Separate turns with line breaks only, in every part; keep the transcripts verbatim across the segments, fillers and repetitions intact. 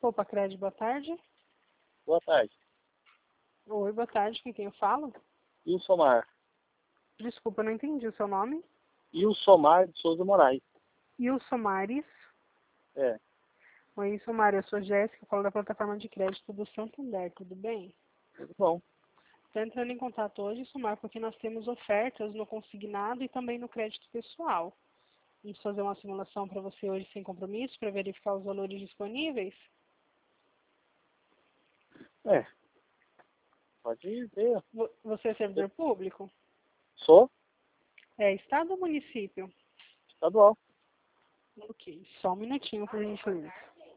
Opa, Crédito, boa tarde.
Boa tarde.
Oi, boa tarde, com quem eu falo?
Ilsomar.
Desculpa, não entendi o seu nome.
Ilsomar de Souza Moraes.
Ilsomares.
É,
Oi, Ilsomar, eu sou Jéssica, eu falo da plataforma de crédito do Santander, tudo bem?
tudo bom.
Estou entrando em contato hoje, Ilsomar, porque nós temos ofertas no consignado e também no crédito pessoal. Vamos fazer uma simulação para você hoje sem compromisso, para verificar os valores disponíveis?
É, pode ver.
Vo- Você é servidor público?
Sou
É estado ou município?
estadual.
Ok, só um minutinho, por gentileza.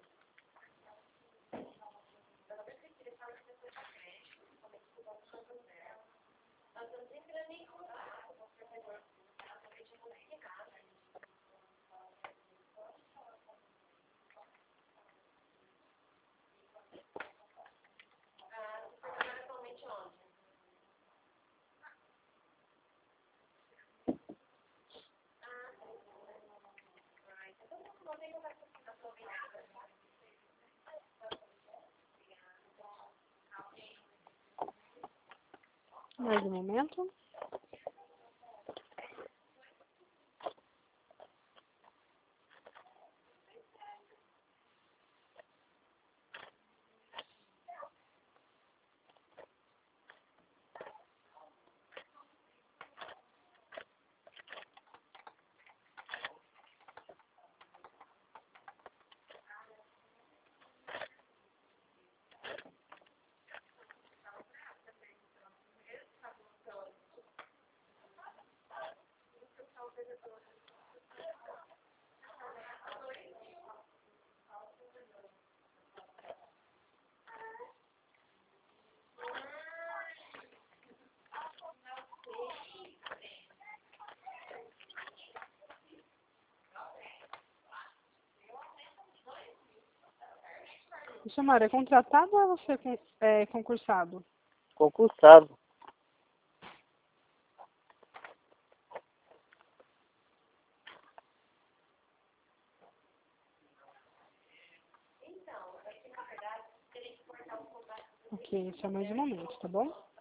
Mais um momento. Ilsomar, é contratado ou é você con- é concursado?
Concursado.
Ok, só mais um momento, tá bom?